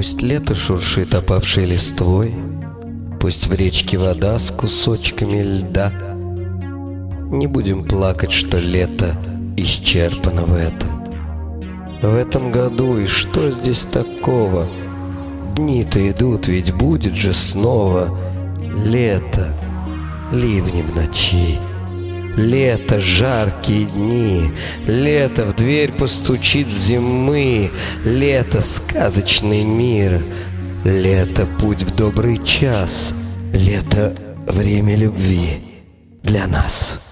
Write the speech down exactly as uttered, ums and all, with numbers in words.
Пусть лето шуршит опавшей листвой, пусть в речке вода с кусочками льда. Не будем плакать, что лето исчерпано в этом. В этом году и что здесь такого? Дни-то идут, ведь будет же снова лето, ливни в ночи. Лето, жаркие дни, лето, в дверь постучит зимы, лето, сказочный мир, лето, путь в добрый час, лето, время любви для нас.